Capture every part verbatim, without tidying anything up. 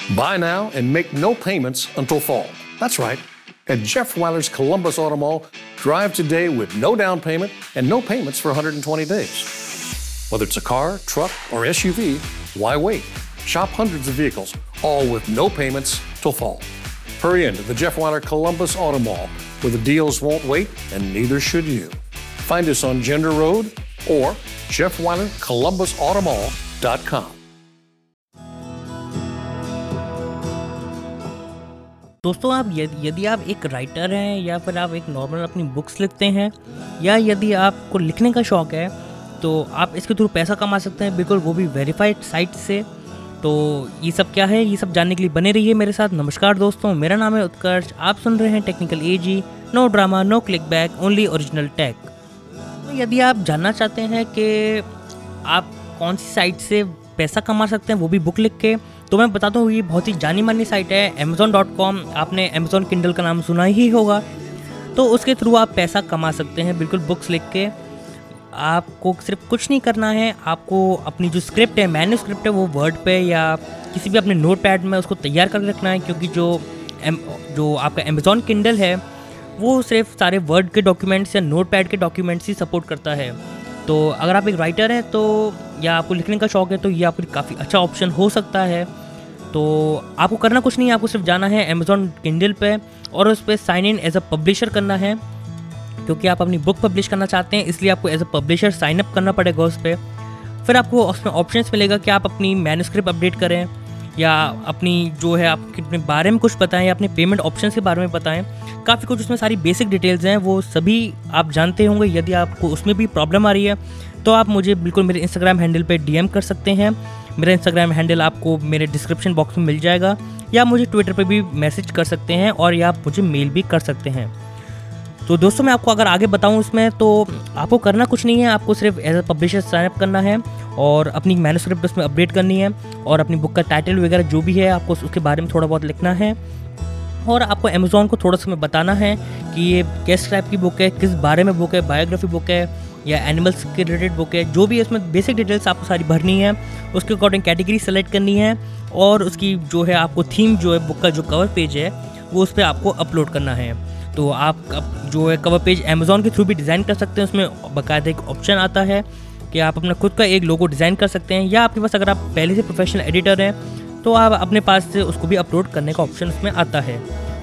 Buy now and make no payments until fall. That's right. At Jeff Weiler's Columbus Auto Mall, drive today with no down payment and no payments for one hundred twenty days. Whether it's a car, truck, or S U V, why wait? Shop hundreds of vehicles, all with no payments till fall. Hurry into the Jeff Weiler Columbus Auto Mall, where the deals won't wait and neither should you. Find us on Gender Road or jeff weiler columbus auto mall dot com. दोस्तों, आप यदि यदि आप एक writer हैं या फिर आप एक नॉर्मल अपनी बुक्स लिखते हैं या यदि आपको लिखने का शौक़ है तो आप इसके थ्रू पैसा कमा सकते हैं, बिल्कुल वो भी वेरीफाइड साइट से। तो ये सब क्या है, ये सब जानने के लिए बने रहिए मेरे साथ। नमस्कार दोस्तों, मेरा नाम है उत्कर्ष, आप सुन रहे हैं टेक्निकल एजी। No drama, no click back, only original tech. तो यदि आप जानना चाहते हैं कि आप कौन सी साइट से पैसा कमा सकते हैं वो भी बुक लिख के, तो मैं बताता हूँ ये बहुत ही जानी मानी साइट है अमेज़ॉन डॉट कॉम। आपने अमेज़ॉन किंडल का नाम सुना ही होगा। तो उसके थ्रू आप पैसा कमा सकते हैं बिल्कुल बुक्स लिख के। आपको सिर्फ कुछ नहीं करना है, आपको अपनी जो स्क्रिप्ट है, मैन्युस्क्रिप्ट है, वो वर्ड पे या किसी भी अपने नोट पैड में उसको तैयार करके रखना है, क्योंकि जो जो आपका अमेज़ॉन किंडल है वो सिर्फ सारे वर्ड के डॉक्यूमेंट्स या नोट पैड के डॉक्यूमेंट्स ही सपोर्ट करता है। तो अगर आप एक राइटर हैं तो या आपको लिखने का शौक़ है तो ये आपके लिए काफ़ी अच्छा ऑप्शन हो सकता है। तो आपको करना कुछ नहीं है, आपको सिर्फ जाना है अमेज़ॉन किंडल पे और उस पर sign in as a publisher करना है, क्योंकि आप अपनी बुक पब्लिश करना चाहते हैं, इसलिए आपको as a publisher sign up करना पड़ेगा उस पर। फिर आपको उसमें ऑप्शंस मिलेगा कि आप अपनी मैन्युस्क्रिप्ट अपडेट करें या अपनी जो है आप अपने बारे में कुछ बताएं या अपने पेमेंट ऑप्शंस के बारे में बताएं। काफ़ी कुछ उसमें सारी बेसिक डिटेल्स हैं, वो सभी आप जानते होंगे। यदि आपको उसमें भी प्रॉब्लम आ रही है तो आप मुझे बिल्कुल मेरे इंस्टाग्राम हैंडल पे डीएम कर सकते हैं। मेरा इंस्टाग्राम हैंडल आपको मेरे डिस्क्रिप्शन बॉक्स में मिल जाएगा, या मुझे ट्विटर पे भी मैसेज कर सकते हैं और या आप मुझे मेल भी कर सकते हैं। तो दोस्तों, मैं आपको अगर आगे बताऊं इसमें, तो आपको करना कुछ नहीं है, आपको सिर्फ as a publisher sign up करना है और अपनी मैन्युस्क्रिप्ट उसमें अपडेट करनी है और अपनी बुक का टाइटल वगैरह जो भी है आपको उसके बारे में थोड़ा बहुत लिखना है। और आपको अमेज़ॉन को थोड़ा सा में बताना है कि ये किस टाइप की बुक है, किस बारे में बुक है, बायोग्राफी बुक है या एनिमल्स के रिलेटेड बुक है, जो भी है इसमें बेसिक डिटेल्स आपको सारी भरनी है। उसके अकॉर्डिंग कैटेगरी सेलेक्ट करनी है और उसकी जो है आपको थीम जो है बुक का जो कवर पेज है वो उस पर आपको अपलोड करना है। तो आप जो है कवर पेज अमेज़ॉन के थ्रू भी डिज़ाइन कर सकते हैं। उसमें बाकायदा एक ऑप्शन आता है कि आप अपना खुद का एक लोगो डिज़ाइन कर सकते हैं, या आपके पास अगर आप पहले से प्रोफेशनल एडिटर हैं तो आप अपने पास से उसको भी अपलोड करने का ऑप्शन उसमें आता है।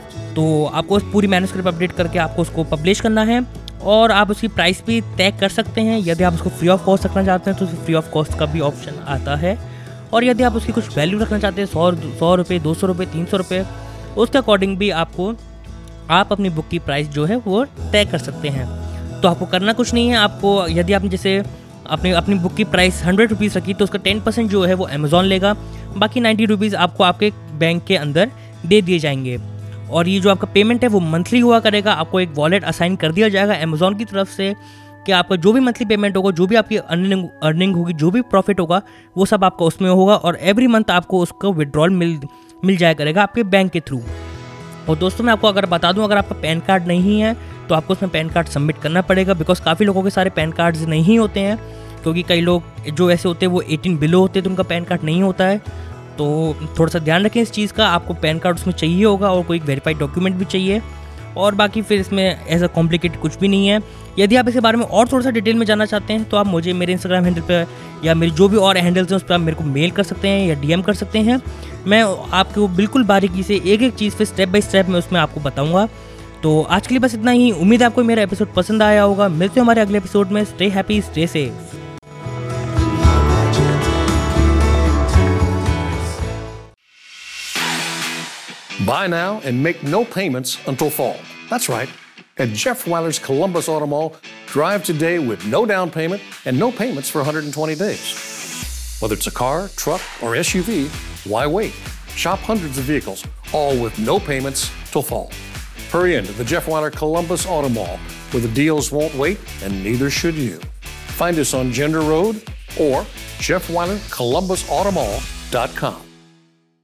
तो आपको उस पूरी मैन्युस्क्रिप्ट अपडेट करके आपको उसको पब्लिश करना है और आप उसकी प्राइस भी तय कर सकते हैं। यदि आप उसको फ्री ऑफ कॉस्ट रखना चाहते हैं तो फ्री ऑफ कॉस्ट का भी ऑप्शन आता है, और यदि आप उसकी कुछ वैल्यू रखना चाहते हैं सौ सौ रुपये, दो सौ रुपये, तीन सौ रुपये, उसके अकॉर्डिंग भी आपको आप अपनी बुक की प्राइस जो है वो तय कर सकते हैं। तो आपको करना कुछ नहीं है, आपको यदि आपने जैसे अपनी अपनी बुक की प्राइस हंड्रेड रुपीज़ रखी तो उसका टेन परसेंट जो है वो अमेज़ॉन लेगा, बाकी नाइन्टी रुपीज़ आपको आपके बैंक के अंदर दे दिए जाएंगे। और ये जो आपका पेमेंट है वो मंथली हुआ करेगा। आपको एक वॉलेट असाइन कर दिया जाएगा अमेज़ॉन की तरफ से कि आपका जो भी मंथली पेमेंट होगा, जो भी आपकी अर्निंग अर्निंग होगी, जो भी प्रॉफिट होगा, वो सब आपका उसमें होगा और एवरी मंथ आपको उसका विड्रॉल मिल मिल जाया करेगा आपके बैंक के थ्रू। और दोस्तों, मैं आपको अगर बता दूं, अगर आपका पैन कार्ड नहीं है तो आपको उसमें पैन कार्ड सबमिट करना पड़ेगा, बिकॉज काफ़ी लोगों के सारे पैन कार्ड्स नहीं होते हैं, क्योंकि कई लोग जो ऐसे होते हैं वो एटीन बिलो होते हैं तो उनका पैन कार्ड नहीं होता है। तो थोड़ा सा ध्यान रखें इस चीज़ का, आपको पैन कार्ड उसमें चाहिए होगा और कोई वेरीफाइड डॉक्यूमेंट भी चाहिए। और बाकी फिर इसमें ऐसा कॉम्प्लिकेटेड कुछ भी नहीं है। यदि आप इसके बारे में और थोड़ा सा डिटेल में जानना चाहते हैं तो आप मुझे मेरे इंस्टाग्राम हैंडल पर या मेरी जो भी और हैंडल्स हैं उस पर आप मेरे को मेल कर सकते हैं या डीएम कर सकते हैं। मैं आपको बिल्कुल बारीकी से एक एक चीज़ पे स्टेप बाय स्टेप में उसमें आपको बताऊंगा। तो आज के लिए बस इतना ही। उम्मीद है आपको मेरा एपिसोड पसंद आया होगा। मिलते हैं हमारे अगले एपिसोड में। Stay happy, stay safe. Buy now and make no payments until fall. That's right. At Jeff Weiler's Columbus Auto Mall, drive today with no down payment and no payments for one hundred twenty days. Whether it's a car, truck, or S U V, why wait? Shop hundreds of vehicles, all with no payments till fall. Hurry into the Jeff Weiler Columbus Auto Mall, where the deals won't wait and neither should you. Find us on Gender Road or jeff weiler columbus auto mall dot com.